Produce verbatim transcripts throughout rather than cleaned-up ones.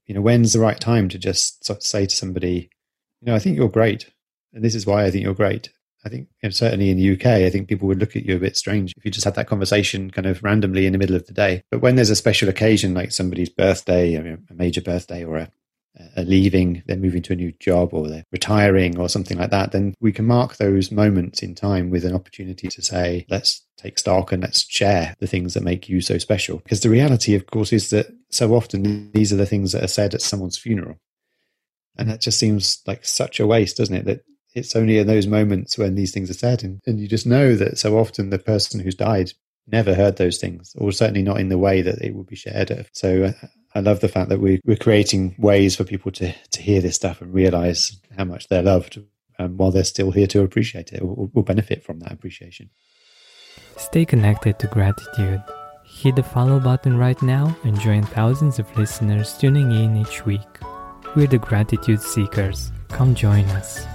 you know, when's the right time to just sort of say to somebody, you know, I think you're great, and this is why I think you're great. I think, you know, certainly in the U K, I think people would look at you a bit strange if you just had that conversation kind of randomly in the middle of the day. But when there's a special occasion like somebody's birthday, I mean, a major birthday, or a, a leaving, they're moving to a new job, or they're retiring or something like that, then we can mark those moments in time with an opportunity to say, let's take stock and let's share the things that make you so special. Because the reality, of course, is that so often these are the things that are said at someone's funeral. And that just seems like such a waste, doesn't it? That it's only in those moments when these things are said. And, and you just know that so often the person who's died never heard those things, or certainly not in the way that it would be shared of. So uh, I love the fact that we, we're creating ways for people to, to hear this stuff and realize how much they're loved um, while they're still here to appreciate it, or, or benefit from that appreciation. Stay connected to Gratitude. Hit the follow button right now and join thousands of listeners tuning in each week. We're the Gratitude Seekers. Come join us.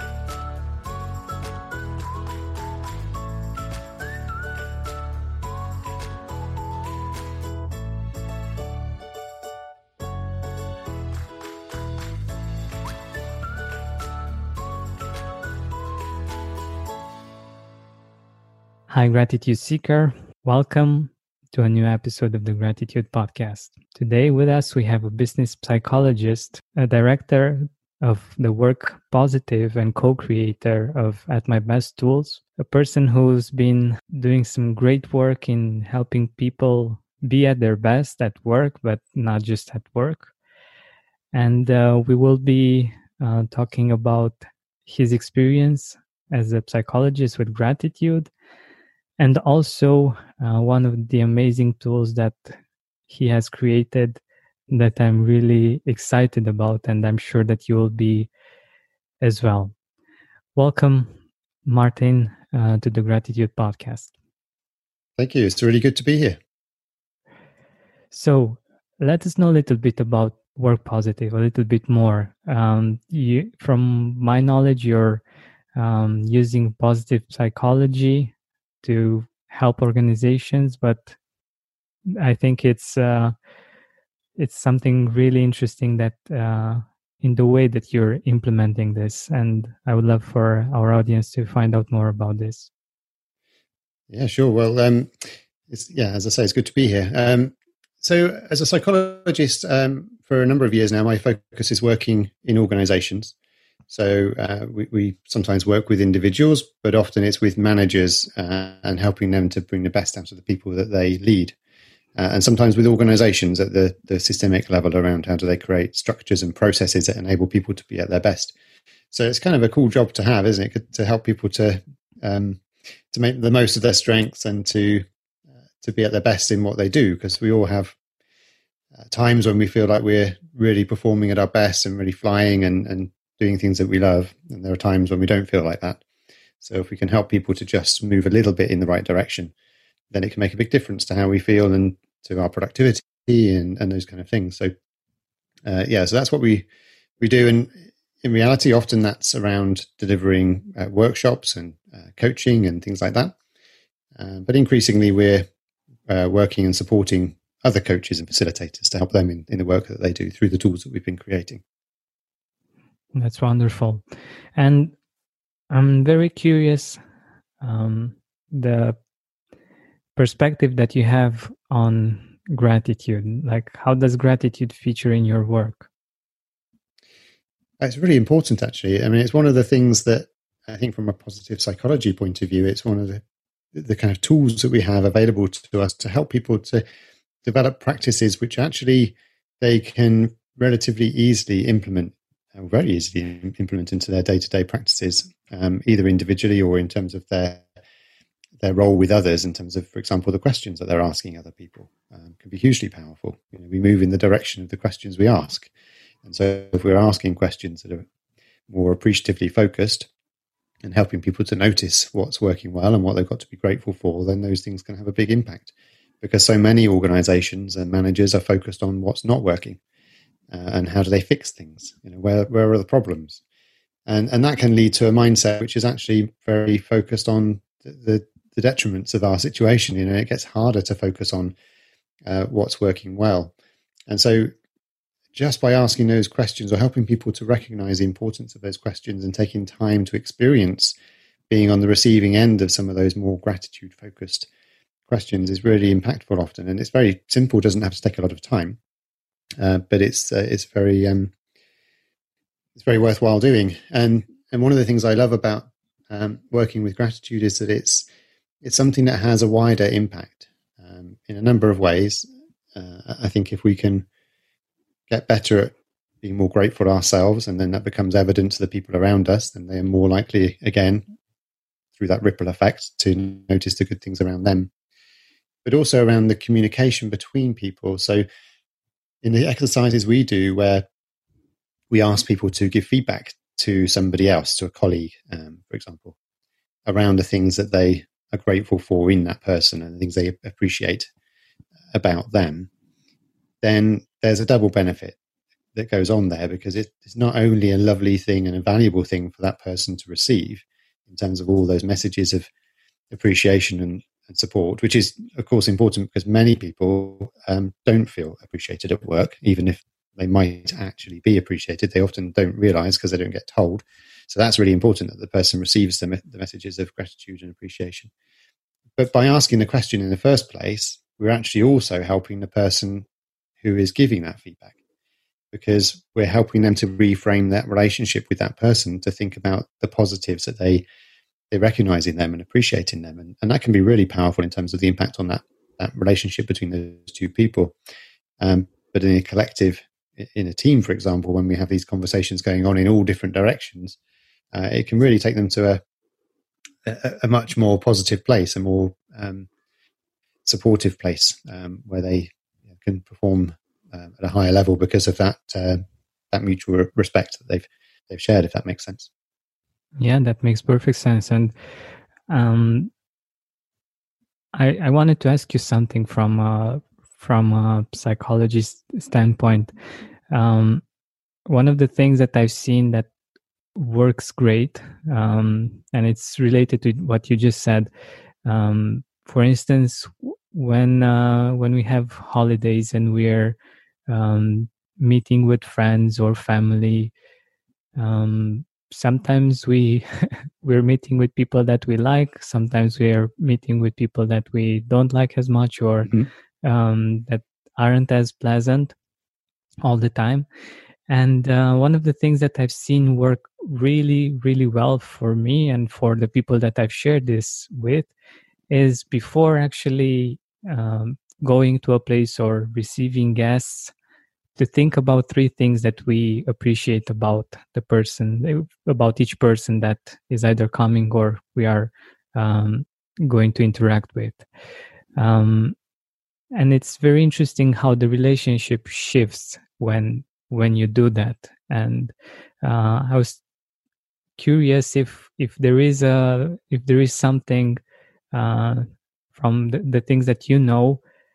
Hi, Gratitude Seeker. Welcome to a new episode of the Gratitude Podcast. Today with us, we have a business psychologist, a director of the Work Positive and co-creator of At My Best Tools, a person who's been doing some great work in helping people be at their best at work, but not just at work. And uh, we will be uh, talking about his experience as a psychologist with gratitude, and also uh, one of the amazing tools that he has created that I'm really excited about, and I'm sure that you will be as well. Welcome, Martin, uh, to the Gratitude Podcast. Thank you. It's really good to be here. So let us know a little bit about Work Positive, a little bit more. Um, you, from my knowledge, you're um, using positive psychology to help organizations, but I think it's uh, it's something really interesting that uh, in the way that you're implementing this, and I would love for our audience to find out more about this. Yeah, sure. Well, um, it's, yeah, as I say, it's good to be here. Um, so, as a psychologist, um, for a number of years now, my focus is working in organizations. So uh, we, we sometimes work with individuals, but often it's with managers uh, and helping them to bring the best out of the people that they lead. Uh, and sometimes with organizations at the, the systemic level around how do they create structures and processes that enable people to be at their best. So it's kind of a cool job to have, isn't it? To help people to um, to make the most of their strengths and to uh, to be at their best in what they do, because we all have uh, times when we feel like we're really performing at our best and really flying and, and doing things that we love, and there are times when we don't feel like that. So if we can help people to just move a little bit in the right direction, then it can make a big difference to how we feel and to our productivity and, and those kind of things. So uh, yeah, so that's what we we do. And in reality, often that's around delivering uh, workshops and uh, coaching and things like that. Uh, but increasingly, we're uh, working and supporting other coaches and facilitators to help them in, in the work that they do through the tools that we've been creating. That's wonderful. And I'm very curious, um, the perspective that you have on gratitude. Like, how does gratitude feature in your work? It's really important, actually. I mean, it's one of the things that I think from a positive psychology point of view, it's one of the, the kind of tools that we have available to us to help people to develop practices which actually they can relatively easily implement Uh, very easily implement into their day-to-day practices, um, either individually or in terms of their their role with others. In terms of, for example, the questions that they're asking other people um, can be hugely powerful. You know, we move in the direction of the questions we ask, and so if we're asking questions that are more appreciatively focused and helping people to notice what's working well and what they've got to be grateful for, then those things can have a big impact. Because so many organizations and managers are focused on what's not working. Uh, and how do they fix things? You know, where where are the problems? And and that can lead to a mindset which is actually very focused on the, the, the detriments of our situation. You know, it gets harder to focus on uh, what's working well. And so just by asking those questions or helping people to recognize the importance of those questions and taking time to experience being on the receiving end of some of those more gratitude focused questions is really impactful often. And it's very simple, doesn't have to take a lot of time, uh, but it's uh, it's very um, it's very worthwhile doing. And and one of the things I love about um, working with gratitude is that it's it's something that has a wider impact um, in a number of ways. Uh, I think if we can get better at being more grateful ourselves, and then that becomes evident to the people around us, then they are more likely, again, through that ripple effect, to notice the good things around them. But also around the communication between people. So in the exercises we do, where we ask people to give feedback to somebody else, to a colleague, um, for example, around the things that they are grateful for in that person and the things they appreciate about them, then there's a double benefit that goes on there, because it's not only a lovely thing and a valuable thing for that person to receive in terms of all those messages of appreciation and, and support, which is, of course, important because many people um, don't feel appreciated at work, even if they might actually be appreciated. They often don't realize because they don't get told. So that's really important, that the person receives the, me- the messages of gratitude and appreciation. But by asking the question in the first place, we're actually also helping the person who is giving that feedback, because we're helping them to reframe that relationship with that person, to think about the positives that they they recognize in them and appreciate in them. And, and that can be really powerful in terms of the impact on that, that relationship between those two people. Um, but in a collective, in a team, for example, when we have these conversations going on in all different directions, uh, it can really take them to a, a, a much more positive place, a more um, supportive place, um, where they can perform uh, at a higher level because of that uh, that mutual respect that they've they've shared, if that makes sense. Yeah, that makes perfect sense. And um, I, I wanted to ask you something from a, from a psychologist standpoint. Um, one of the things that I've seen that works great, um, and it's related to what you just said. Um, for instance, when uh, when we have holidays and we're um, meeting with friends or family, um, sometimes we we're meeting with people that we like. Sometimes we are meeting with people that we don't like as much, or mm-hmm. um, that aren't as pleasant all the time. And uh, one of the things that I've seen work really, really well for me and for the people that I've shared this with is, before actually um, going to a place or receiving guests, to think about three things that we appreciate about the person, about each person that is either coming or we are um, going to interact with. Um, and it's very interesting how the relationship shifts when when you do that. And uh, I was curious if if there is a if there is something uh, from the, the things that you know,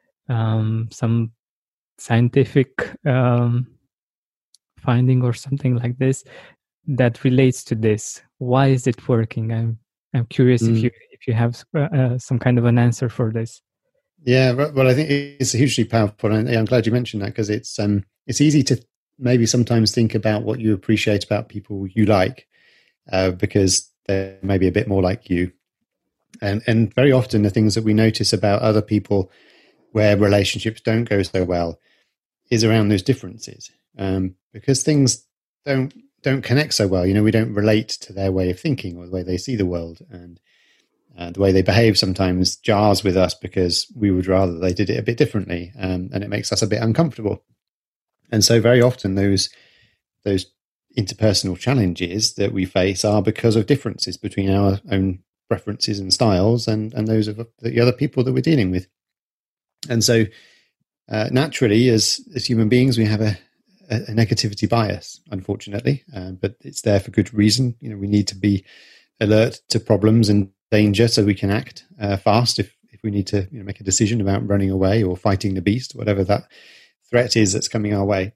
um, some scientific um, finding or something like this that relates to this. Why is it working? I'm I'm curious mm. if you if you have uh, some kind of an answer for this. Yeah, well, I think it's hugely powerful, and I'm glad you mentioned that, because it's um it's easy to maybe sometimes think about what you appreciate about people you like, uh, because they're maybe a bit more like you, and and very often the things that we notice about other people where relationships don't go so well is around those differences, um, because things don't don't connect so well. You know, we don't relate to their way of thinking or the way they see the world, and uh, the way they behave sometimes jars with us because we would rather they did it a bit differently, um, and it makes us a bit uncomfortable. And so very often those those interpersonal challenges that we face are because of differences between our own preferences and styles and, and those of the other people that we're dealing with. And so uh, naturally, as as human beings, we have a, a, a negativity bias, unfortunately, uh, but it's there for good reason. You know, we need to be alert to problems and danger so we can act uh, fast if, if we need to, you know, make a decision about running away or fighting the beast, whatever that threat is that's coming our way.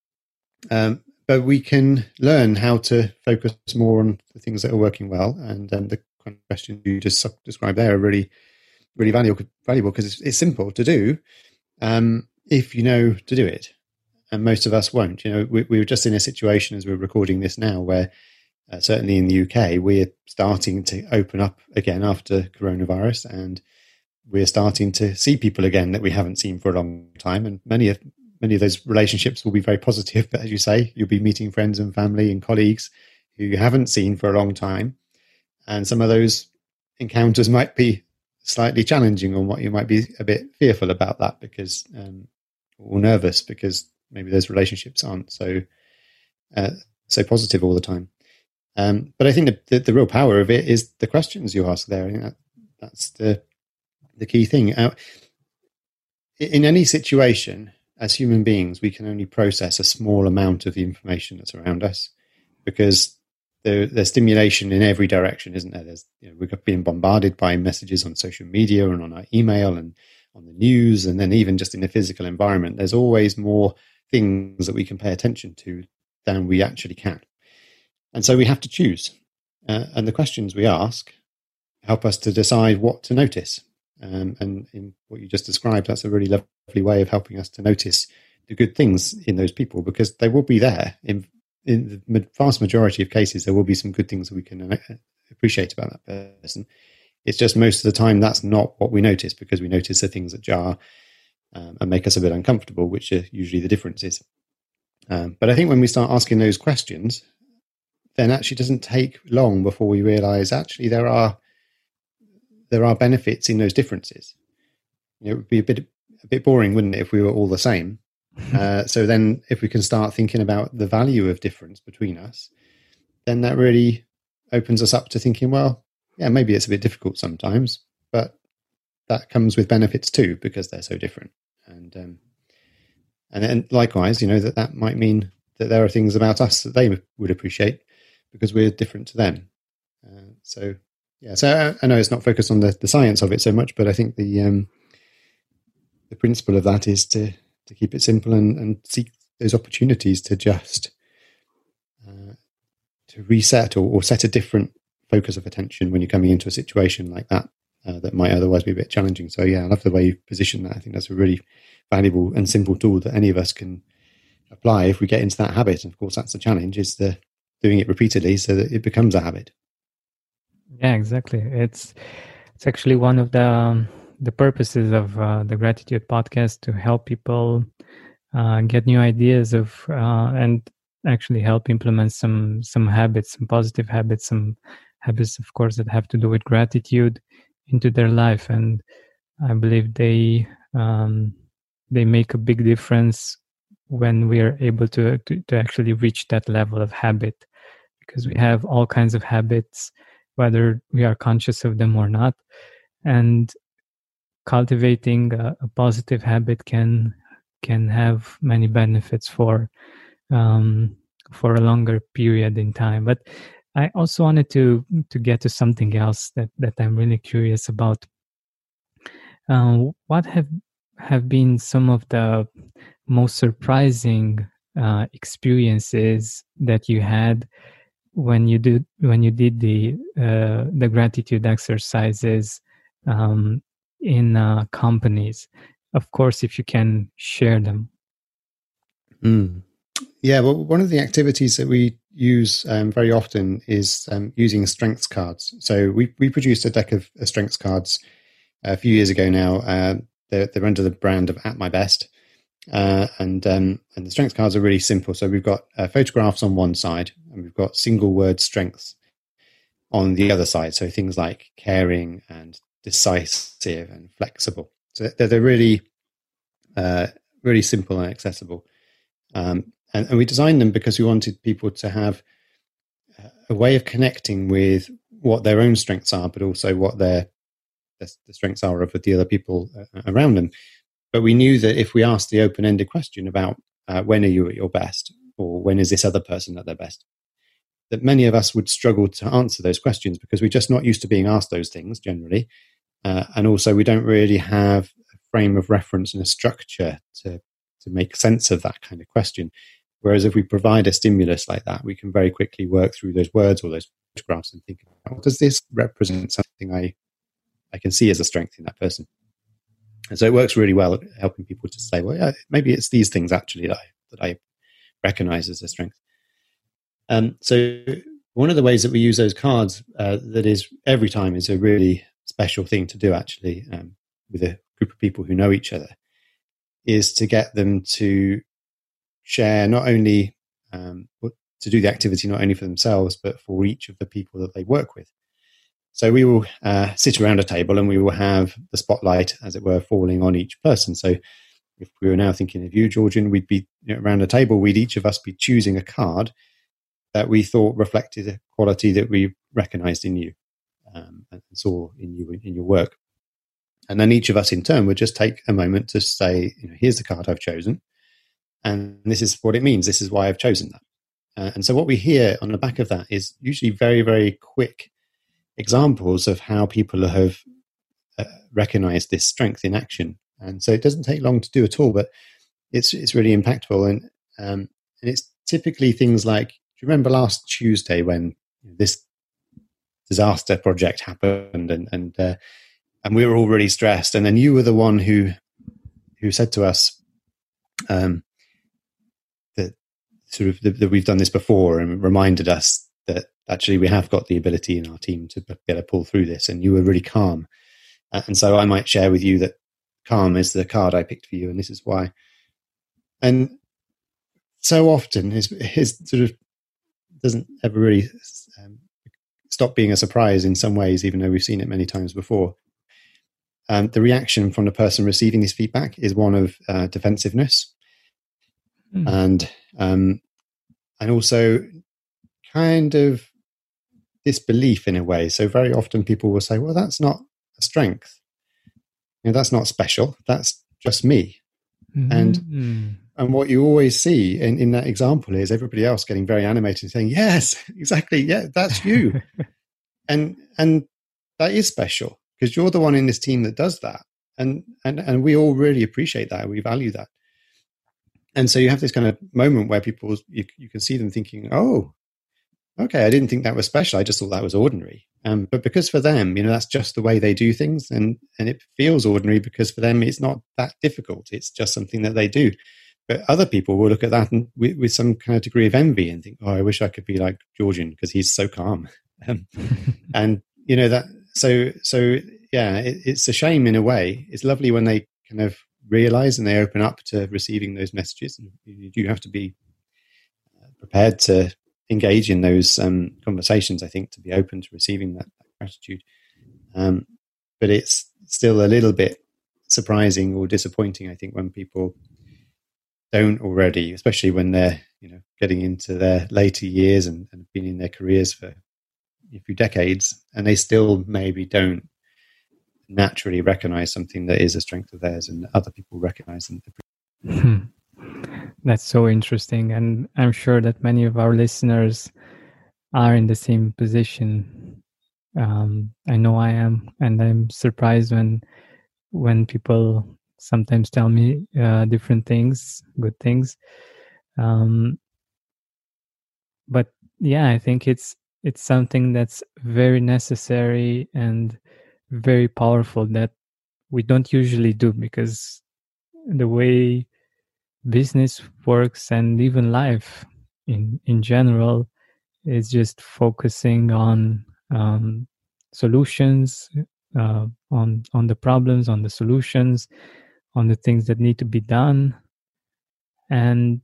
Um, but we can learn how to focus more on the things that are working well. And um, the kind of questions you just described there are really, really valuable, valuable because it's, it's simple to do um, if you know to do it. and most of us won't. You know, we, we were just in a situation as we're recording this now where uh, certainly in the U K, we're starting to open up again after coronavirus, and we're starting to see people again that we haven't seen for a long time. And many of many of those relationships will be very positive. But as you say, you'll be meeting friends and family and colleagues who you haven't seen for a long time. And some of those encounters might be slightly challenging, or what you might be a bit fearful about that because, um, or nervous because maybe those relationships aren't so uh, so positive all the time. Um, but I think the, the, the real power of it is the questions you ask there. I think that, that's the the key thing. Uh, in any situation, as human beings, we can only process a small amount of the information that's around us because there, there's stimulation in every direction, isn't there? There's, you know, we're being bombarded by messages on social media and on our email and on the news, and then even just in the physical environment, there's always more things that we can pay attention to than we actually can. And so we have to choose. Uh, and the questions we ask help us to decide what to notice. Um, and in what you just described, that's a really lovely way of helping us to notice the good things in those people, because they will be there. In, in the vast majority of cases, there will be some good things that we can appreciate about that person. It's just most of the time that's not what we notice, because we notice the things that jar um, and make us a bit uncomfortable, which are usually the differences. Um, but I think when we start asking those questions, then actually it doesn't take long before we realize actually there are there are benefits in those differences. You know, it would be a bit a bit boring, wouldn't it, if we were all the same? uh, so then if we can start thinking about the value of difference between us, then that really opens us up to thinking, well, yeah, maybe it's a bit difficult sometimes, but that comes with benefits too, because they're so different. And um, and then likewise, you know, that that might mean that there are things about us that they would appreciate because we're different to them. Uh, so yeah, so I, I know it's not focused on the, the science of it so much, but I think the um, the principle of that is to to keep it simple and, and seek those opportunities to just uh, to reset or, or set a different focus of attention when you're coming into a situation like that uh, that might otherwise be a bit challenging. So yeah, I love the way you position that. I think that's a really valuable and simple tool that any of us can apply if we get into that habit. And of course, that's the challenge, is the doing it repeatedly so that it becomes a habit. Yeah, exactly. It's it's actually one of the um, the purposes of uh, the Gratitude Podcast, to help people uh, get new ideas of uh, and actually help implement some some habits, some positive habits, some habits, of course, that have to do with gratitude into their life. And I believe they um, they make a big difference when we are able to, to to actually reach that level of habit, because we have all kinds of habits, whether we are conscious of them or not. And cultivating a, a positive habit can can have many benefits for um, for a longer period in time. But I also wanted to to get to something else that, that I'm really curious about. Uh, what have have been some of the most surprising uh, experiences that you had when you did when you did the uh, the gratitude exercises um, in uh, companies? Of course, if you can share them. Mm. Yeah, well, one of the activities that we use um, very often is um, using strengths cards. So we we produced a deck of uh, strengths cards a few years ago now. Uh, they're, they're under the brand of At My Best. Uh, and um, and the strengths cards are really simple. So we've got uh, photographs on one side, and we've got single word strengths on the other side. So things like caring and decisive and flexible. So they're, they're really, uh, really simple and accessible. Um, and, and we designed them because we wanted people to have a way of connecting with what their own strengths are, but also what their the strengths are of the other people around them. But we knew that if we asked the open-ended question about uh, when are you at your best, or when is this other person at their best, that many of us would struggle to answer those questions because we're just not used to being asked those things generally. Uh, and also we don't really have a frame of reference and a structure to, to make sense of that kind of question. Whereas if we provide a stimulus like that, we can very quickly work through those words or those photographs and think, well, does this represent something I, I can see as a strength in that person? And so it works really well at helping people to say, well, yeah, maybe it's these things actually that I, that I recognize as a strength. Um, so one of the ways that we use those cards uh, that is every time is a really special thing to do actually um, with a group of people who know each other, is to get them to share not only um, to do the activity not only for themselves but for each of the people that they work with. So we will uh, sit around a table and we will have the spotlight, as it were, falling on each person. So if we were now thinking of you, Georgian, we'd be you know, around a table, we'd each of us be choosing a card that we thought reflected a quality that we recognized in you um, and saw in you in your work. And then each of us in turn would just take a moment to say, you know, here's the card I've chosen, and this is what it means. This is why I've chosen that. Uh, and so what we hear on the back of that is usually very, very quick examples of how people have uh, recognized this strength in action. And so it doesn't take long to do at all, but it's it's really impactful. And um, and it's typically things like, do you remember last Tuesday when this disaster project happened and and uh, and we were all really stressed, and then you were the one who who said to us um, that sort of that, that we've done this before and reminded us that actually we have got the ability in our team to be able to pull through this, and you were really calm. Uh, and so I might share with you that calm is the card I picked for you, and this is why. And so often his, his sort of doesn't ever really um, stop being a surprise in some ways, even though we've seen it many times before. Um, the reaction from the person receiving this feedback is one of uh, defensiveness, mm. and um, and also kind of disbelief in a way. So very often people will say, well, that's not a strength. You know, that's not special. That's just me. Mm-hmm. And and what you always see in, in that example is everybody else getting very animated and saying, yes, exactly. Yeah, that's you. and and that is special because you're the one in this team that does that. And, and, and we all really appreciate that. We value that. And so you have this kind of moment where people, you, you can see them thinking, oh, okay, I didn't think that was special. I just thought that was ordinary. Um, but because for them, you know, that's just the way they do things, and and it feels ordinary because for them it's not that difficult. It's just something that they do. But other people will look at that and with, with some kind of degree of envy and think, oh, I wish I could be like Georgian because he's so calm. Um, and you know that. So so yeah, it, it's a shame in a way. It's lovely when they kind of realize and they open up to receiving those messages. And you do have to be prepared to engage in those um, conversations, I think, to be open to receiving that, that gratitude. Um, but it's still a little bit surprising or disappointing, I think, when people don't already, especially when they're, you know, getting into their later years and, and been in their careers for a few decades, and they still maybe don't naturally recognize something that is a strength of theirs and other people recognize them. Hmm. That's so interesting. And I'm sure that many of our listeners are in the same position. Um, I know I am. And I'm surprised when when people sometimes tell me uh, different things, good things. Um, but yeah, I think it's it's something that's very necessary and very powerful that we don't usually do, because the way business works and even life in in general is just focusing on um, solutions, uh, on on the problems, on the solutions, on the things that need to be done, and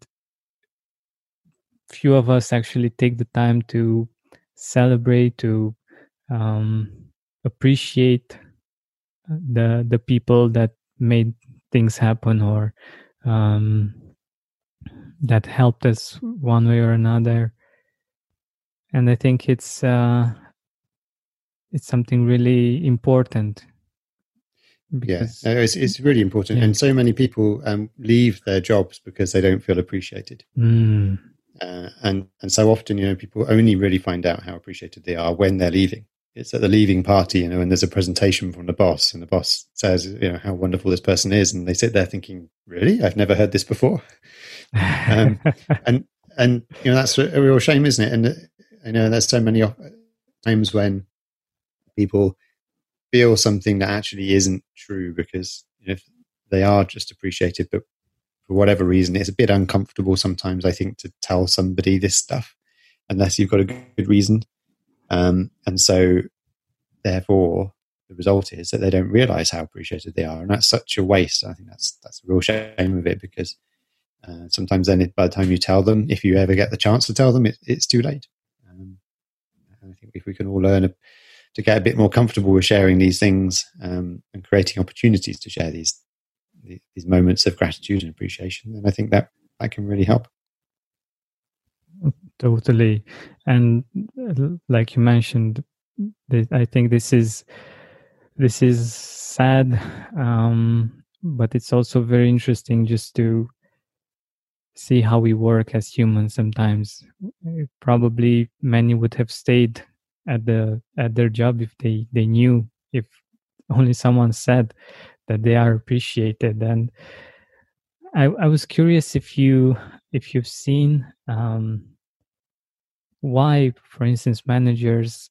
few of us actually take the time to celebrate, to um, appreciate the the people that made things happen, or um, that helped us one way or another. And I think it's uh, it's something really important. Because, yeah, it's it's really important, yeah. And so many people um, leave their jobs because they don't feel appreciated. Mm. Uh, and and so often, you know, people only really find out how appreciated they are when they're leaving. It's at the leaving party, you know, and there's a presentation from the boss, and the boss says, you know, how wonderful this person is, and they sit there thinking, really, I've never heard this before. um, and and you know, that's a real shame, isn't it? And I know there's so many times when people feel something that actually isn't true because if they are just appreciated, but for whatever reason, it's a bit uncomfortable sometimes, I think, to tell somebody this stuff unless you've got a good reason. Um, and so, therefore, the result is that they don't realize how appreciated they are. And that's such a waste. I think that's that's a real shame of it, because uh, sometimes then it, by the time you tell them, if you ever get the chance to tell them, it, it's too late. Um, I think if we can all learn a, to get a bit more comfortable with sharing these things um, and creating opportunities to share these these moments of gratitude and appreciation, then I think that that can really help. Totally. And like you mentioned, I think this is this is sad, um, but it's also very interesting just to see how we work as humans. Sometimes probably many would have stayed at the at their job if they they knew, if only someone said that they are appreciated. And I, I was curious if you if you've seen um, why, for instance, managers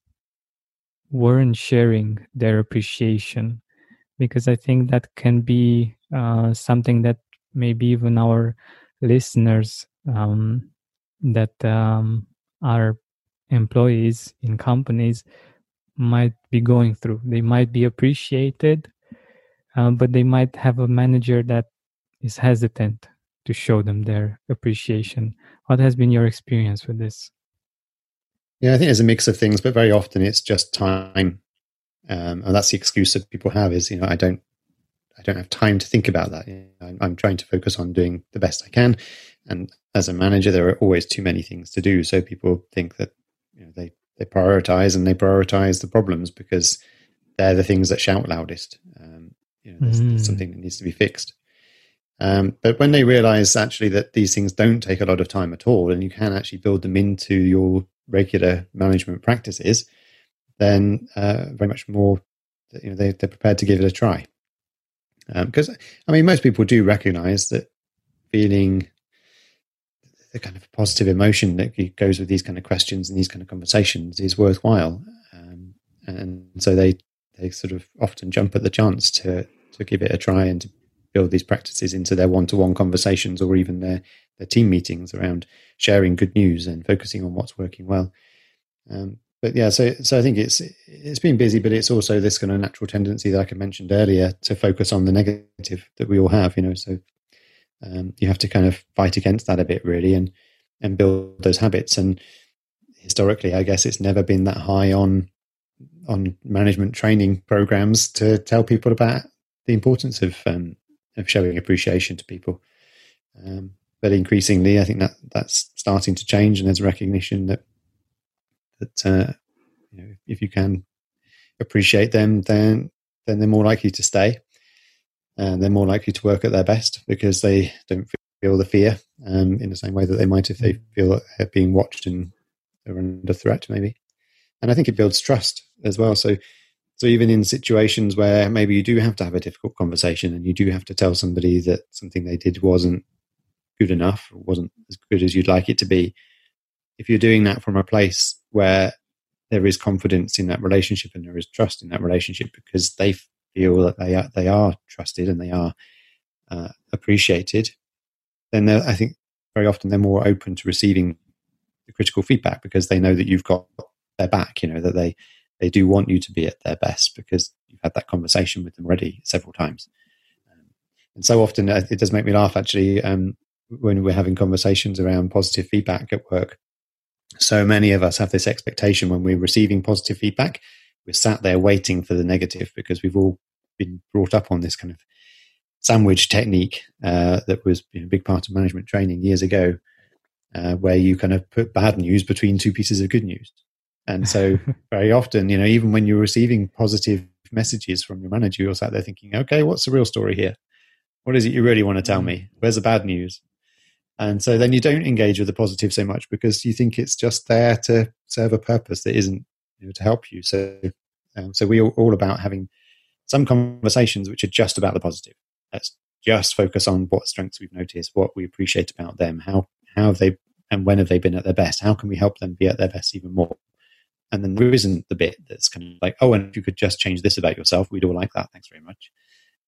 weren't sharing their appreciation, because I think that can be uh, something that maybe even our listeners um, that um, are employees in companies might be going through. They might be appreciated, uh, but they might have a manager that is hesitant to show them their appreciation. What has been your experience with this? Yeah, I think there's a mix of things, but very often it's just time. Um, and that's the excuse that people have is, you know, I don't, I don't have time to think about that. You know, I'm, I'm trying to focus on doing the best I can. And as a manager, there are always too many things to do. So people think that, you know, they, they prioritize and they prioritize the problems because they're the things that shout loudest. Um, you know, there's, mm. there's something that needs to be fixed. Um, but when they realize actually that these things don't take a lot of time at all, and you can actually build them into your regular management practices, then uh, very much more, you know, they, they're prepared to give it a try. Because, um, I mean, most people do recognize that feeling the kind of positive emotion that goes with these kind of questions and these kind of conversations is worthwhile. Um, and so they, they sort of often jump at the chance to, to give it a try and to build these practices into their one-to-one conversations or even their, their team meetings around sharing good news and focusing on what's working well. Um, but yeah, so so I think it's it's been busy, but it's also this kind of natural tendency that like I mentioned earlier to focus on the negative that we all have, you know. So um, you have to kind of fight against that a bit, really, and and build those habits. And historically, I guess it's never been that high on on management training programs to tell people about the importance of um, of showing appreciation to people. Um, but increasingly, I think that that's starting to change, and there's recognition that that uh, you know, if you can appreciate them, then then they're more likely to stay, and they're more likely to work at their best because they don't feel the fear um, in the same way that they might if they feel that they're being watched and they're under threat, maybe. And I think it builds trust as well. So, so even in situations where maybe you do have to have a difficult conversation and you do have to tell somebody that something they did wasn't good enough, or wasn't as good as you'd like it to be, if you're doing that from a place where there is confidence in that relationship and there is trust in that relationship because they feel that they are, they are trusted and they are uh, appreciated, then I think very often they're more open to receiving the critical feedback because they know that you've got their back, you know, that they, they do want you to be at their best because you've had that conversation with them already several times. Um, and so often it does make me laugh, actually, um, when we're having conversations around positive feedback at work. So many of us have this expectation when we're receiving positive feedback, we're sat there waiting for the negative because we've all been brought up on this kind of sandwich technique uh, that was, you know, a big part of management training years ago, uh, where you kind of put bad news between two pieces of good news. And so very often, you know, even when you're receiving positive messages from your manager, you're sat there thinking, okay, what's the real story here? What is it you really want to tell me? Where's the bad news? And so then you don't engage with the positive so much because you think it's just there to serve a purpose that isn't, you know, to help you. So, um, so we're all about having some conversations which are just about the positive. Let's just focus on what strengths we've noticed, what we appreciate about them, how how have they and when have they been at their best? How can we help them be at their best even more? And then there isn't the bit that's kind of like, oh, and if you could just change this about yourself, we'd all like that. Thanks very much.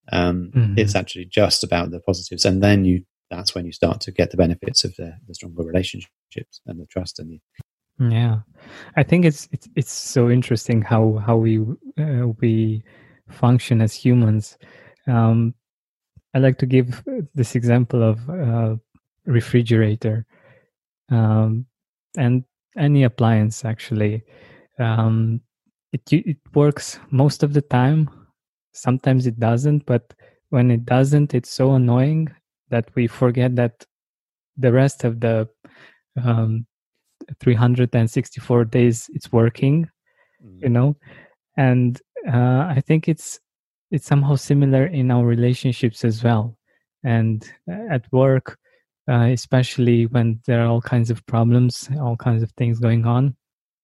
Um, Mm-hmm. It's actually just about the positives, and then you that's when you start to get the benefits of the, the stronger relationships and the trust and the Yeah, I think it's it's it's so interesting how how we uh, we function as humans. Um, I like to give this example of a refrigerator, um, and any appliance actually. Um, it it works most of the time. Sometimes it doesn't, but when it doesn't, it's so annoying that we forget that the rest of the um, three hundred sixty-four days it's working, you know. And uh, I think it's it's somehow similar in our relationships as well, and uh, at work, uh, especially when there are all kinds of problems, all kinds of things going on.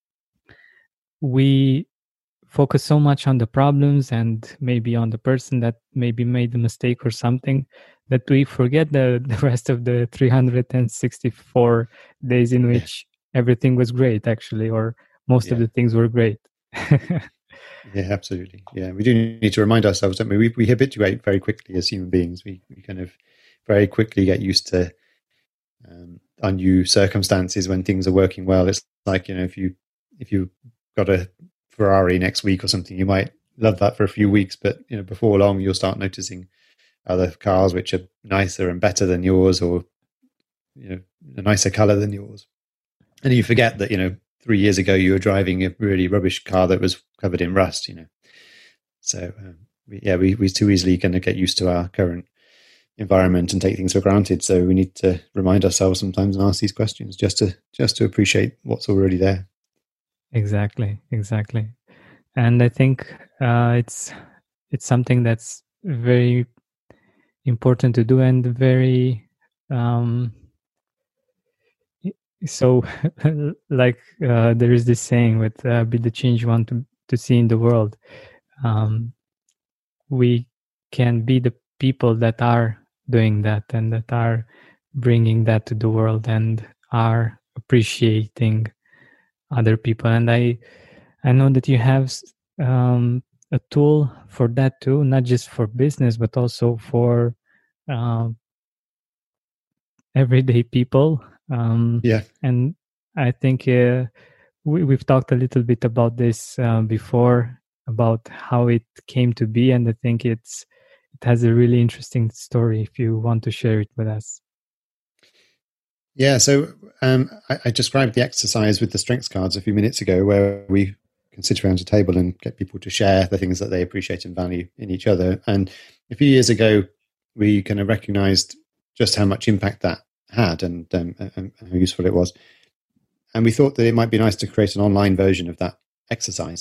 We focus so much on the problems and maybe on the person that maybe made a mistake or something, that we forget the, the rest of the three hundred sixty-four days in which yeah. everything was great, actually, or most yeah. of the things were great. Yeah, absolutely. Yeah, we do need to remind ourselves, don't we? We, we habituate very quickly as human beings. We, we kind of very quickly get used to um, our new circumstances when things are working well. It's like, you know, if you if you got a Ferrari next week or something, you might love that for a few weeks, but you know, before long you'll start noticing other cars which are nicer and better than yours, or you know, a nicer color than yours, and you forget that, you know, three years ago you were driving a really rubbish car that was covered in rust, you know. So um, we, yeah, we we too easily kind of get used to our current environment and take things for granted. So we need to remind ourselves sometimes and ask these questions just to just to appreciate what's already there. Exactly, exactly. And I think uh, it's it's something that's very important to do, and very um, so like uh, there is this saying with uh, be the change you want to, to see in the world. Um, we can be the people that are doing that and that are bringing that to the world and are appreciating other people. And I I know that you have um, a tool for that too, not just for business, but also for uh, everyday people. Um, yeah. And I think uh, we, we've talked a little bit about this uh, before, about how it came to be. And I think it's it has a really interesting story if you want to share it with us. Yeah, so um, I, I described the exercise with the strengths cards a few minutes ago, where we can sit around a table and get people to share the things that they appreciate and value in each other. And a few years ago, we kind of recognized just how much impact that had, and, um, and how useful it was. And we thought that it might be nice to create an online version of that exercise.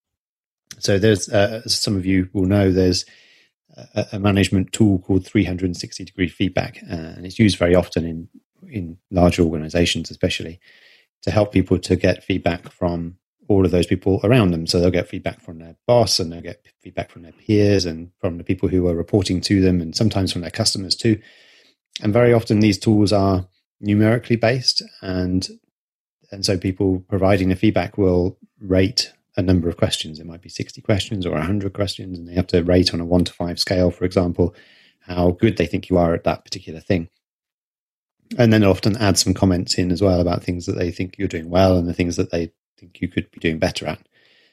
So there's, uh, as some of you will know, there's a, a management tool called three hundred sixty degree feedback, uh, and it's used very often in in large organizations, especially to help people to get feedback from all of those people around them. So they'll get feedback from their boss, and they'll get feedback from their peers and from the people who are reporting to them, and sometimes from their customers too. And very often these tools are numerically based, and and so people providing the feedback will rate a number of questions. It might be sixty questions or one hundred questions, and they have to rate on a one to five scale, for example, how good they think you are at that particular thing. And then they'll often add some comments in as well about things that they think you're doing well and the things that they think you could be doing better at.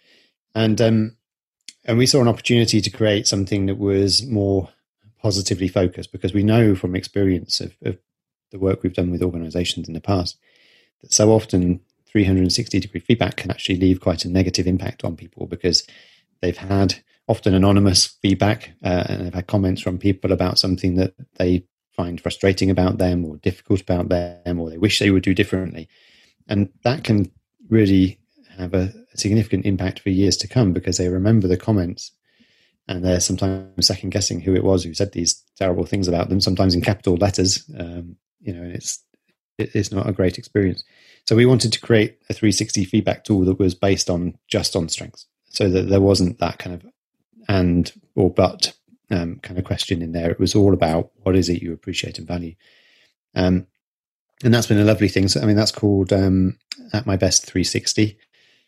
And um, and we saw an opportunity to create something that was more positively focused, because we know from experience of, of the work we've done with organizations in the past that so often three hundred sixty degree feedback can actually leave quite a negative impact on people, because they've had often anonymous feedback uh, and they've had comments from people about something that they find frustrating about them or difficult about them, or they wish they would do differently. And that can really have a, a significant impact for years to come, because they remember the comments and they're sometimes second guessing who it was who said these terrible things about them, sometimes in capital letters, um, you know, and it's, it, it's not a great experience. So we wanted to create a three sixty feedback tool that was based on just on strengths, so that there wasn't that kind of and or but um, kind of question in there. It was all about what is it you appreciate and value. Um, and that's been a lovely thing. So, I mean, that's called um, At My Best three sixty.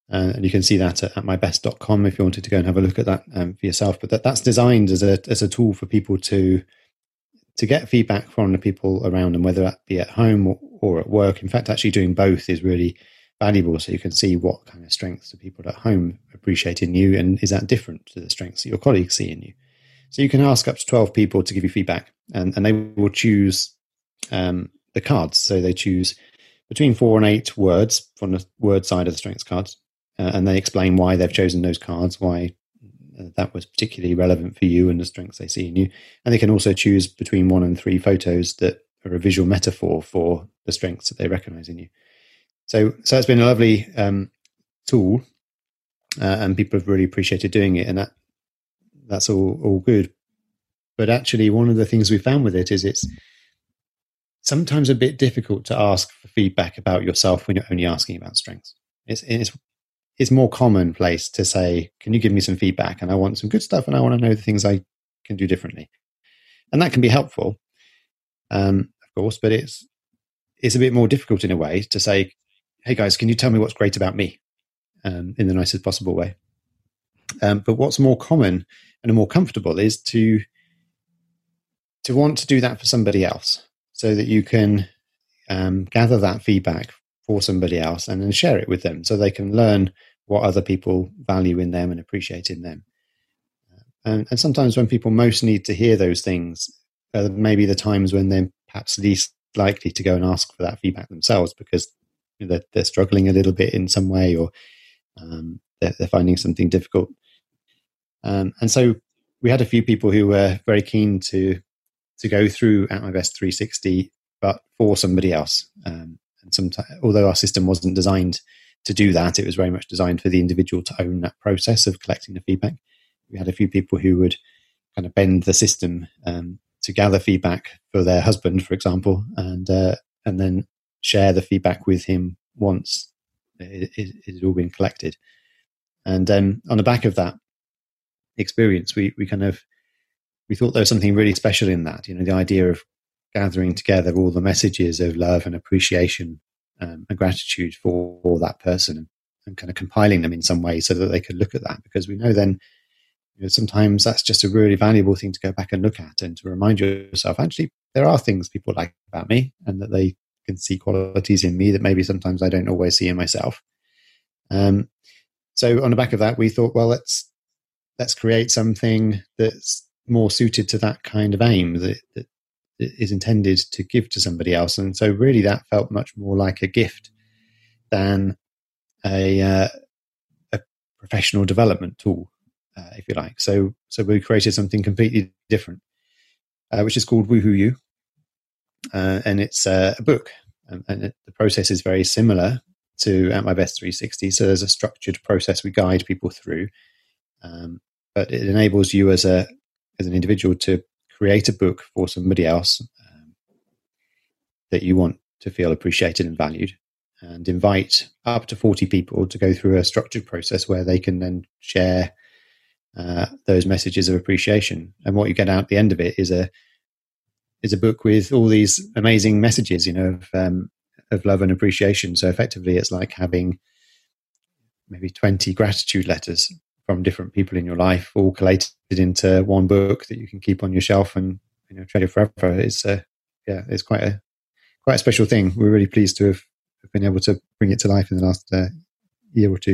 Uh, and you can see that at, at my best dot com if you wanted to go and have a look at that um, for yourself. But that, that's designed as a as a tool for people to to get feedback from the people around them, whether that be at home or, or at work. In fact, actually doing both is really valuable, so you can see what kind of strengths do people at home appreciate in you, and is that different to the strengths that your colleagues see in you. So you can ask up to twelve people to give you feedback, and, and they will choose um, the cards. So they choose between four and eight words from the word side of the strengths cards. Uh, and they explain why they've chosen those cards, why uh, that was particularly relevant for you and the strengths they see in you. And they can also choose between one and three photos that are a visual metaphor for the strengths that they recognize in you. So, so it's been a lovely um, tool, uh, and people have really appreciated doing it, and that that's all all good. But actually, one of the things we found with it is it's sometimes a bit difficult to ask for feedback about yourself when you're only asking about strengths. It's it's It's more commonplace to say, can you give me some feedback? And I want some good stuff, and I want to know the things I can do differently. And that can be helpful, um, of course, but it's it's a bit more difficult in a way to say, hey guys, can you tell me what's great about me, um, in the nicest possible way? Um, but what's more common and more comfortable is to to want to do that for somebody else, so that you can um, gather that feedback for somebody else and then share it with them, so they can learn what other people value in them and appreciate in them. And, and sometimes when people most need to hear those things, uh, maybe the times when they're perhaps least likely to go and ask for that feedback themselves, because you know, they're, they're struggling a little bit in some way, or um, they're, they're finding something difficult. Um, and so we had a few people who were very keen to to go through At My Best three sixty, but for somebody else. Um, and sometimes, although our system wasn't designed to do that, it was very much designed for the individual to own that process of collecting the feedback. We had a few people who would kind of bend the system um, to gather feedback for their husband, for example, and uh, and then share the feedback with him once it, it, it had all been collected. And um, on the back of that experience, we we kind of we thought there was something really special in that. You know, the idea of gathering together all the messages of love and appreciation um, and gratitude for, for that person, and, and kind of compiling them in some way so that they could look at that, because we know then, you know, sometimes that's just a really valuable thing to go back and look at, and to remind yourself, actually, there are things people like about me, and that they can see qualities in me that maybe sometimes I don't always see in myself. Um, so on the back of that, we thought, well, let's let's create something that's more suited to that kind of aim, that, that is intended to give to somebody else. And so really that felt much more like a gift than a, uh, a professional development tool, uh, if you like. So so we created something completely different, uh, which is called Woohoo You. Uh, and it's uh, a book. And, and it, the process is very similar to At My Best three sixty. So there's a structured process we guide people through. Um, but it enables you as a as an individual to create a book for somebody else um, that you want to feel appreciated and valued, and invite up to forty people to go through a structured process where they can then share uh, those messages of appreciation. And what you get out at the end of it is a is a book with all these amazing messages, you know, of, um, of love and appreciation. So effectively, it's like having maybe twenty gratitude letters from different people in your life, all collated into one book that you can keep on your shelf and, you know, treasure forever. It's a, yeah, it's quite a quite a special thing. We're really pleased to have, have been able to bring it to life in the last uh, year or two.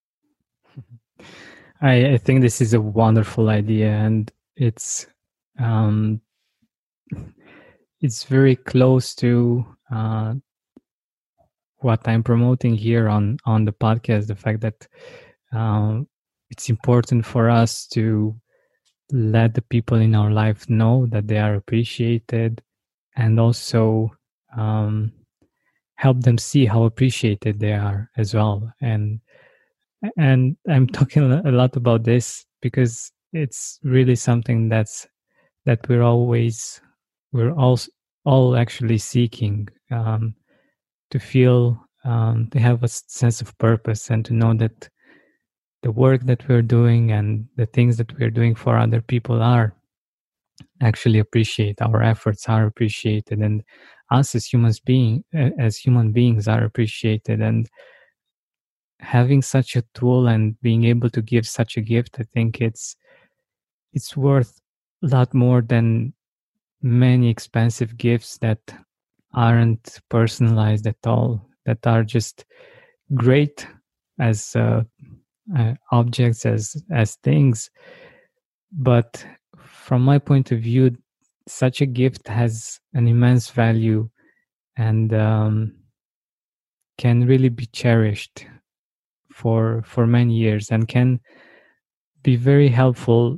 I, I think this is a wonderful idea, and it's um, it's very close to uh, what I'm promoting here on on the podcast. The fact that um, it's important for us to let the people in our life know that they are appreciated, and also um, help them see how appreciated they are as well. And and I'm talking a lot about this because it's really something that's that we're always we're all all actually seeking, um, to feel um, to have a sense of purpose, and to know that the work that we're doing and the things that we're doing for other people are actually appreciated. Our efforts are appreciated, and us as humans being as human beings are appreciated. And having such a tool and being able to give such a gift, I think it's it's worth a lot more than many expensive gifts that aren't personalized at all, that are just great as uh, uh, objects, as as things. But from my point of view, such a gift has an immense value and um, can really be cherished for for many years, and can be very helpful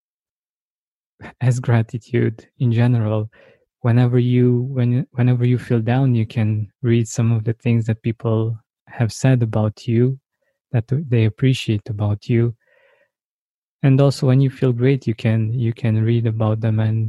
as gratitude in general. Whenever you when whenever you feel down, you can read some of the things that people have said about you, that they appreciate about you. And also when you feel great, you can you can read about them and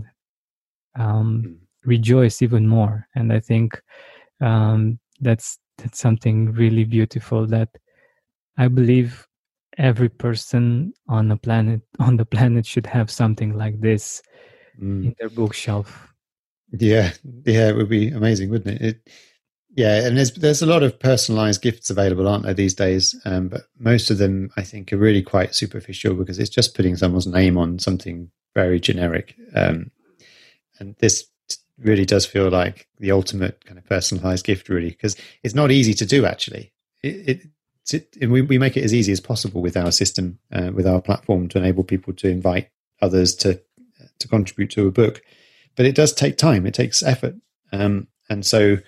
um, mm. rejoice even more. And I think um, that's that's something really beautiful that I believe every person on the planet on the planet should have something like this mm. in their bookshelf. Yeah, yeah, it would be amazing, wouldn't it? it yeah, and there's there's a lot of personalized gifts available, aren't there, these days? Um, but most of them, I think, are really quite superficial because it's just putting someone's name on something very generic. Um, and this really does feel like the ultimate kind of personalized gift, really, because it's not easy to do, actually. It, it, it, and we, we make it as easy as possible with our system, uh, with our platform, to enable people to invite others to to contribute to a book. But it does take time. It takes effort. Um, and so,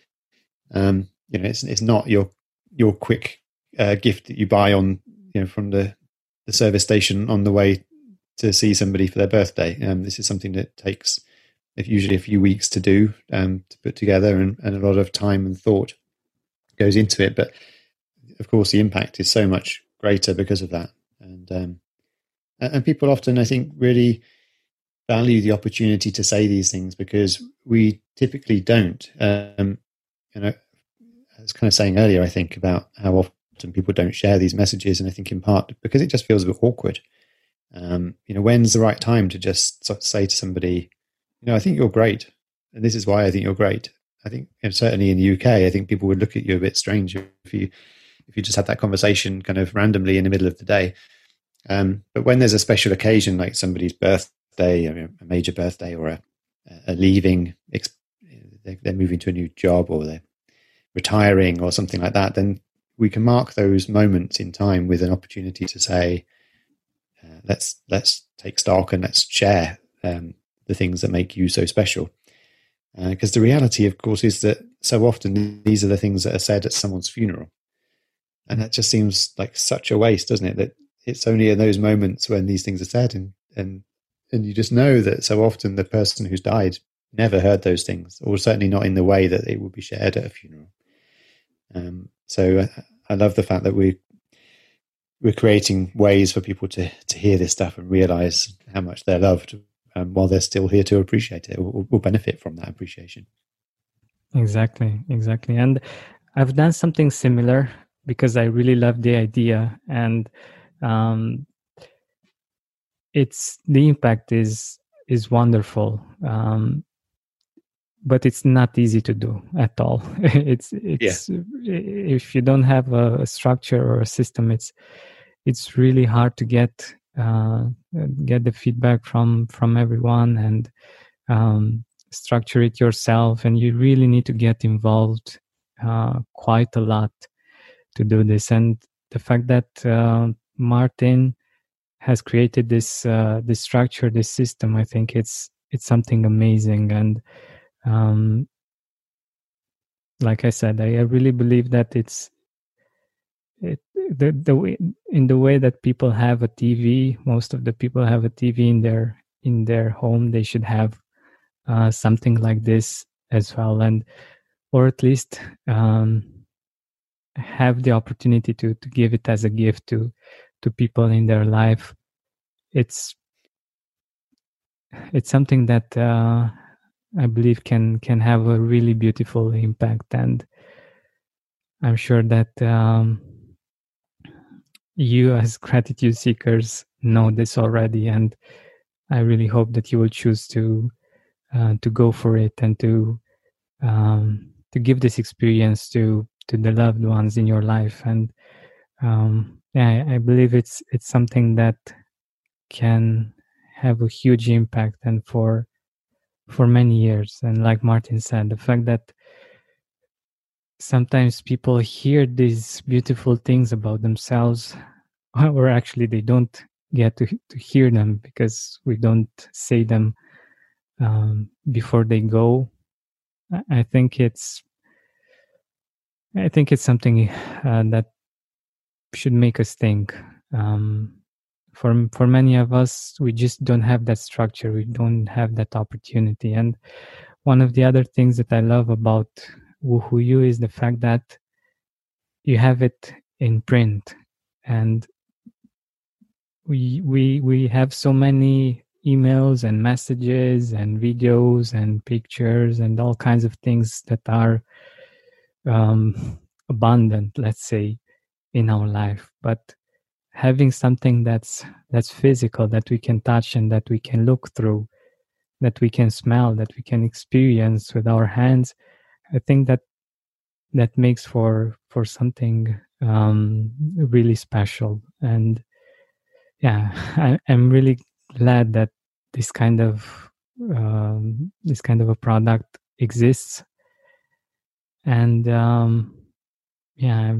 um, you know, it's it's not your your quick uh, gift that you buy on, you know, from the, the service station on the way to see somebody for their birthday. Um, this is something that takes usually a few weeks to do, um, to put together, and, and a lot of time and thought goes into it. But of course, the impact is so much greater because of that. And um, and people often, I think, really value the opportunity to say these things because we typically don't. Um, you know, I was kind of saying earlier, I think, about how often people don't share these messages, and I think in part because it just feels a bit awkward. Um, you know, when's the right time to just sort of say to somebody, you know, I think you're great, and this is why I think you're great. I think, you know, certainly in the U K, I think people would look at you a bit strange if you if you just had that conversation kind of randomly in the middle of the day. Um, but when there's a special occasion like somebody's birthday, a major birthday, or a, a leaving, they're moving to a new job, or they're retiring, or something like that, then we can mark those moments in time with an opportunity to say, uh, let's let's take stock and let's share um, the things that make you so special. Because uh, the reality, of course, is that so often these are the things that are said at someone's funeral, and that just seems like such a waste, doesn't it? That it's only in those moments when these things are said, and and and you just know that so often the person who's died never heard those things, or certainly not in the way that it would be shared at a funeral. Um, so I, I love the fact that we we're creating ways for people to to hear this stuff and realize how much they're loved, um, while they're still here to appreciate it, or, or benefit from that appreciation. Exactly, exactly. And I've done something similar because I really love the idea, and um, it's the impact is is wonderful, um, but it's not easy to do at all. it's it's yeah. If you don't have a, a structure or a system, it's it's really hard to get uh, get the feedback from from everyone and um, structure it yourself. And you really need to get involved uh, quite a lot to do this. And the fact that uh, Martin has created this uh, this structure, this system, I think it's it's something amazing. And um, like I said, I, I really believe that it's it the the way, in the way that people have a T V. Most of the people have a T V in their in their home. They should have uh, something like this as well, and or at least um, have the opportunity to to give it as a gift to to people in their life. It's it's something that uh, I believe can can have a really beautiful impact, and I'm sure that um, you as gratitude seekers know this already, and I really hope that you will choose to uh, to go for it and to um, to give this experience to to the loved ones in your life. And um, yeah, I believe it's it's something that can have a huge impact, and for for many years. And like Martin said, the fact that sometimes people hear these beautiful things about themselves, or actually they don't get to to hear them because we don't say them um, before they go. I think it's I think it's something uh, that should make us think. Um, for for many of us, we just don't have that structure. We don't have that opportunity. And one of the other things that I love about Woohoo is the fact that you have it in print, and we we we have so many emails and messages and videos and pictures and all kinds of things that are um, abundant, let's say, in our life. But having something that's that's physical, that we can touch and that we can look through, that we can smell, that we can experience with our hands, I think that that makes for for something um, really special. And yeah, I, I'm really glad that this kind of um, this kind of a product exists. And um, yeah,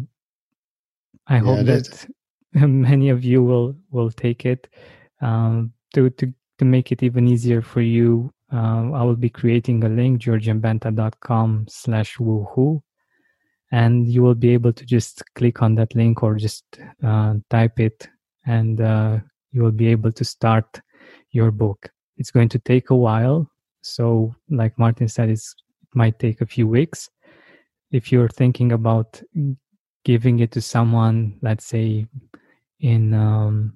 I Yeah, hope it is. that many of you will will take it. Um, to to to make it even easier for you, uh, I will be creating a link, georgianbenta dot com slash woohoo, and you will be able to just click on that link or just uh, type it, and uh, you will be able to start your book. It's going to take a while, so like Martin said, it's, it might take a few weeks. If you're thinking about giving it to someone, let's say in um,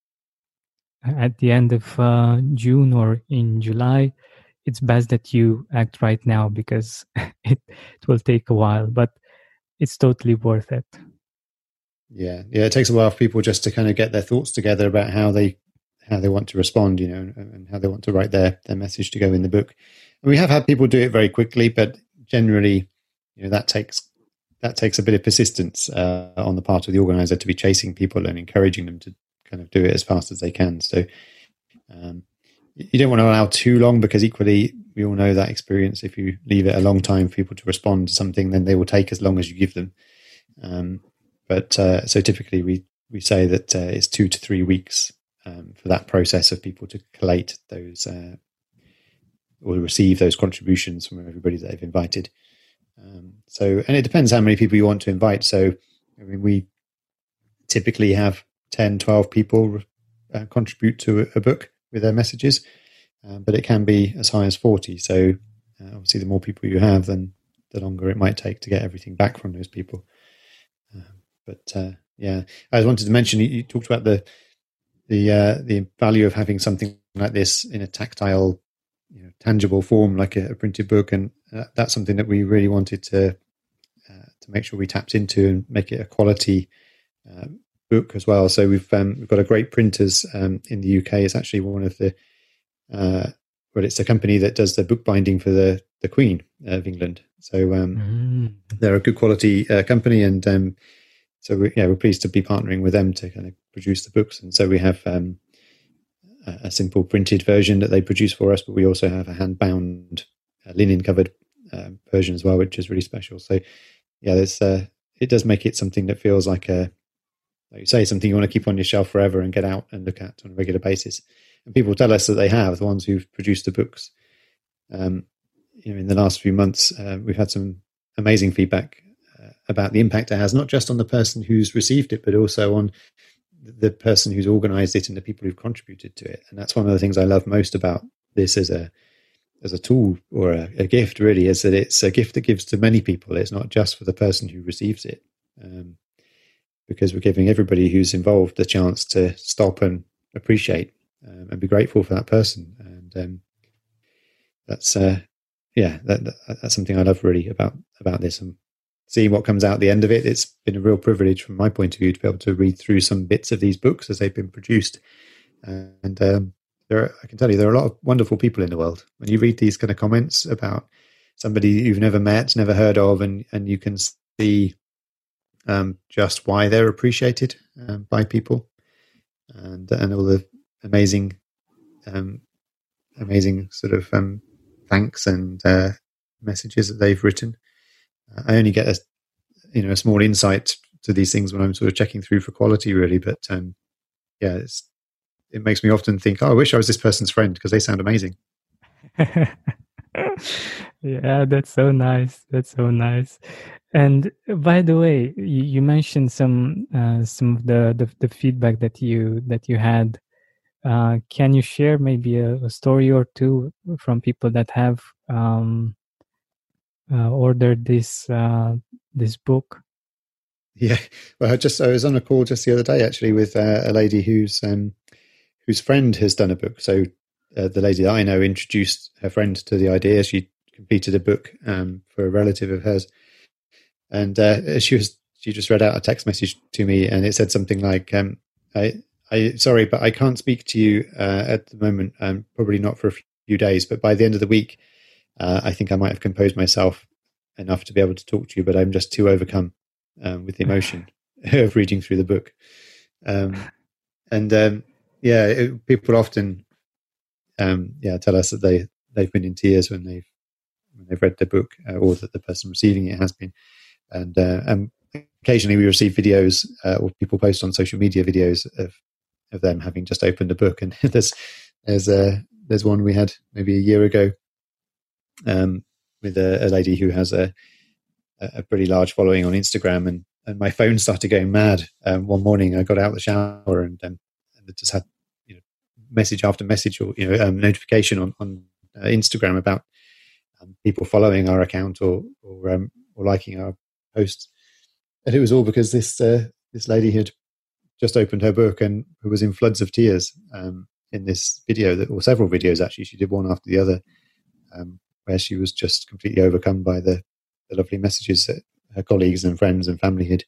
at the end of uh, June or in July, it's best that you act right now, because it, it will take a while, but it's totally worth it. Yeah, yeah. It takes a while for people just to kind of get their thoughts together about how they how they want to respond, you know, and, and how they want to write their their message to go in the book. And we have had people do it very quickly, but generally, you know, that takes that takes a bit of persistence uh, on the part of the organizer to be chasing people and encouraging them to kind of do it as fast as they can. So um, you don't want to allow too long, because equally we all know that experience. If you leave it a long time for people to respond to something, then they will take as long as you give them. Um, but uh, so typically we we say that uh, it's two to three weeks um, for that process of people to collate those uh, or receive those contributions from everybody that they've invited. Um, so, and it depends how many people you want to invite. So, I mean, we typically have ten, twelve people uh, contribute to a, a book with their messages, uh, but it can be as high as forty. So, uh, obviously, the more people you have, then the longer it might take to get everything back from those people. Uh, but uh, yeah, I wanted to mention, you, you talked about the the uh, the value of having something like this in a tactile, you know, tangible form, like a, a printed book, and uh, that's something that we really wanted to uh, to make sure we tapped into and make it a quality uh, book as well. So we've um, we've got a great printers um, in the U K. It's actually one of the uh, well, it's a company that does the bookbinding for the the Queen of England. So um, mm. they're a good quality uh, company, and um, so we, yeah, we're pleased to be partnering with them to kind of produce the books. And so we have um, a simple printed version that they produce for us, but we also have a hand-bound, uh, linen-covered uh, version as well, which is really special. So, yeah, there's uh, it does make it something that feels like a, like you say, something you want to keep on your shelf forever and get out and look at on a regular basis. And people tell us that they have, the ones who've produced the books. Um, you know, in the last few months, uh, we've had some amazing feedback uh, about the impact it has, not just on the person who's received it, but also on the person who's organized it and the people who've contributed to it. And that's one of the things I love most about this as a as a tool or a, a gift, really, is that it's a gift that gives to many people. It's not just for the person who receives it, um, because we're giving everybody who's involved the chance to stop and appreciate um, and be grateful for that person. And um, that's uh, yeah, that, that, that's something I love really about about this. And seeing what comes out at the end of it, it's been a real privilege from my point of view to be able to read through some bits of these books as they've been produced. And um, there are, I can tell you, there are a lot of wonderful people in the world. When you read these kind of comments about somebody you've never met, never heard of, and, and you can see um, just why they're appreciated um, by people, and and all the amazing, um, amazing sort of um, thanks and uh, messages that they've written. Uh, I only get a you know a small insight to these things when I'm sort of checking through for quality, really. But um, yeah, it's, it makes me often think, oh, I wish I was this person's friend because they sound amazing. Yeah, that's so nice. That's so nice. And by the way, you, you mentioned some uh, some of the, the the feedback that you that you had. Uh, can you share maybe a, a story or two from people that have um, uh, ordered this uh, this book? Yeah, well, I just I was on a call just the other day actually with uh, a lady who's um, whose friend has done a book. So uh, the lady that I know introduced her friend to the idea. She completed a book um, for a relative of hers, and uh, she was she just read out a text message to me, and it said something like, um, "I, I sorry, but I can't speak to you uh, at the moment. Um, probably not for a few days, but by the end of the week, uh, I think I might have composed myself enough to be able to talk to you. But I'm just too overcome um, with the emotion of reading through the book." Um, and um, yeah, it, people often um, yeah tell us that they they've been in tears when they've when they've read the book, uh, or that the person receiving it has been. And uh, and occasionally we receive videos uh, or people post on social media videos of of them having just opened a book. And there's there's uh, there's one we had maybe a year ago um, with a, a lady who has a a pretty large following on Instagram, and and my phone started going mad um, one morning. I got out of the shower and um, and it just had you know message after message or you know um, notification on on uh, Instagram about um, people following our account or or um, or liking our posts, and it was all because this uh, this lady had just opened her book and who was in floods of tears um, in this video that, or several videos actually. She did one after the other, um, where she was just completely overcome by the, the lovely messages that her colleagues and friends and family had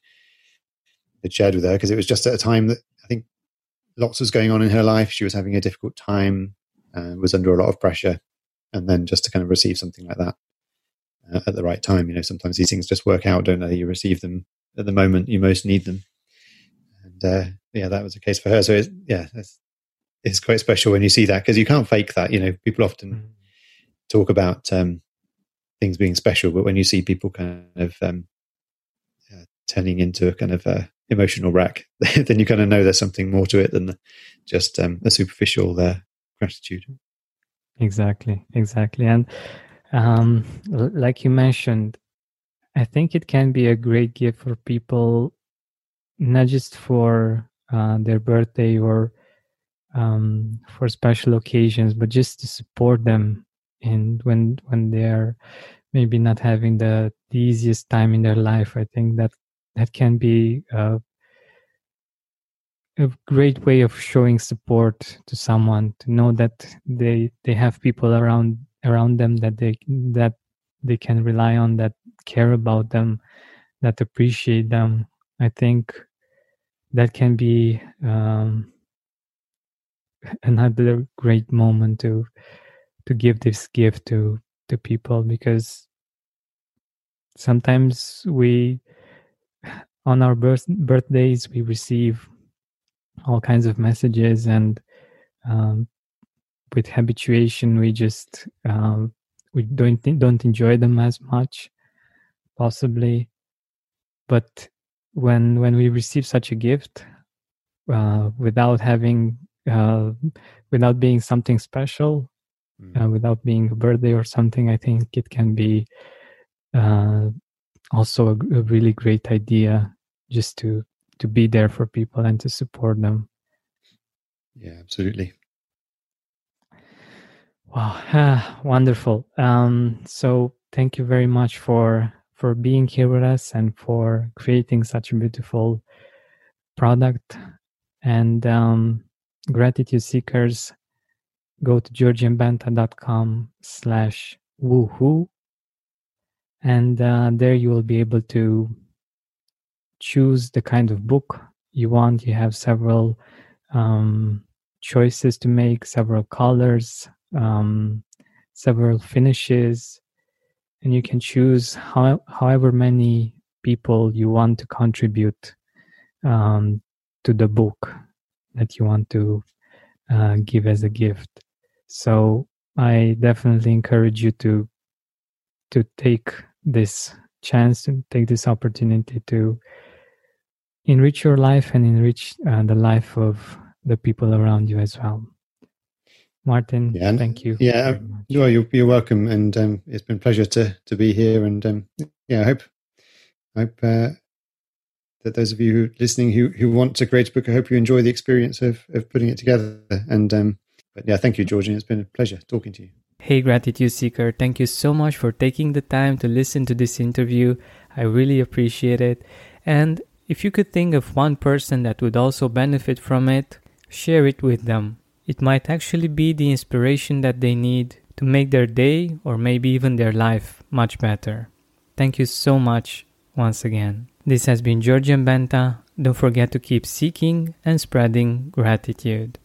had shared with her, because it was just at a time that I think lots was going on in her life. She was having a difficult time, uh, was under a lot of pressure, and then just to kind of receive something like that uh, at the right time. You know, sometimes these things just work out, don't they? You receive them at the moment you most need them. And uh, yeah, that was the case for her. So it's, yeah, it's, it's quite special when you see that, because you can't fake that. You know, people often mm. talk about um, things being special, but when you see people kind of um, uh, turning into a kind of uh, emotional wreck, then you kind of know there's something more to it than just um, a superficial uh, gratitude. Exactly, exactly. And um, like you mentioned, I think it can be a great gift for people, not just for uh, their birthday or um, for special occasions, but just to support them in when when they're maybe not having the, the easiest time in their life. I think that that can be uh, a great way of showing support to someone, to know that they they have people around around them that they that they can rely on, that care about them, that appreciate them. I think that can be um, another great moment to to give this gift to to people, because sometimes we on our birth, birthdays we receive all kinds of messages, and um, with habituation we just um, we don't don't enjoy them as much, possibly. But when when we receive such a gift uh, without having uh, without being something special, mm. uh, without being a birthday or something, I think it can be uh, also a, a really great idea just to to be there for people and to support them. Yeah, absolutely. Wow, ah, wonderful. Um, so thank you very much for for being here with us and for creating such a beautiful product. And um, gratitude seekers, go to georgianbanta.com slash woohoo, and uh, there you will be able to choose the kind of book you want. You have several um, choices to make, several colors, um, several finishes, and you can choose how, however many people you want to contribute um, to the book that you want to uh, give as a gift. So I definitely encourage you to to take this chance, to take this opportunity to enrich your life and enrich uh, the life of the people around you as well. Martin, yeah, thank you. Yeah, well, you're, you're welcome, and um, it's been a pleasure to to be here. And um, yeah, I hope I hope uh, that those of you who listening who who want to create a book, I hope you enjoy the experience of of putting it together. And um, but yeah, thank you, Georgian. It's been a pleasure talking to you. Hey, Gratitude Seeker, thank you so much for taking the time to listen to this interview. I really appreciate it. And if you could think of one person that would also benefit from it, share it with them. It might actually be the inspiration that they need to make their day or maybe even their life much better. Thank you so much once again. This has been Georgian Benta. Don't forget to keep seeking and spreading gratitude.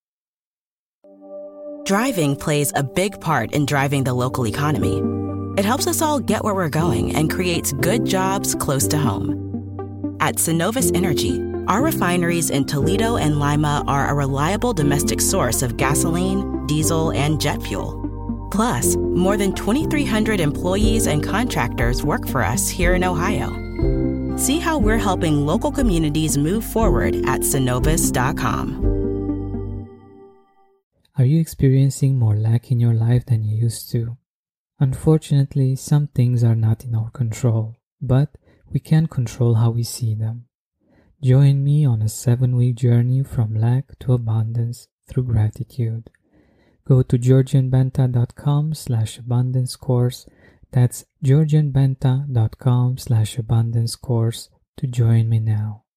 Driving plays a big part in driving the local economy. It helps us all get where we're going and creates good jobs close to home. At Cenovus Energy, our refineries in Toledo and Lima are a reliable domestic source of gasoline, diesel, and jet fuel. Plus, more than twenty-three hundred employees and contractors work for us here in Ohio. See how we're helping local communities move forward at cenovus dot com. Are you experiencing more lack in your life than you used to? Unfortunately, some things are not in our control, but we can control how we see them. Join me on a seven-week journey from lack to abundance through gratitude. Go to georgianbenta.com slash abundance course. That's georgianbenta.com slash abundance course to join me now.